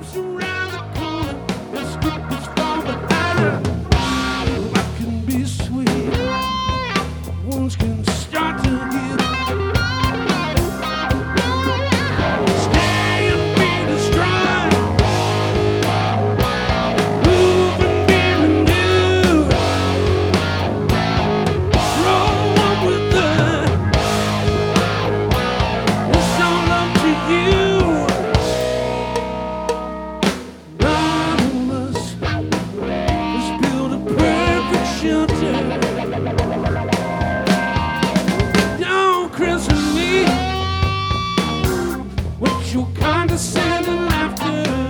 around the corner. This group is far behind. Life can be sweet. Wounds can start to heal. Stay and be destroyed. Move and be renewed. Roll up with the. It's all up to you. None of us has built a perfect shelter. Don't christen me with your condescending laughter.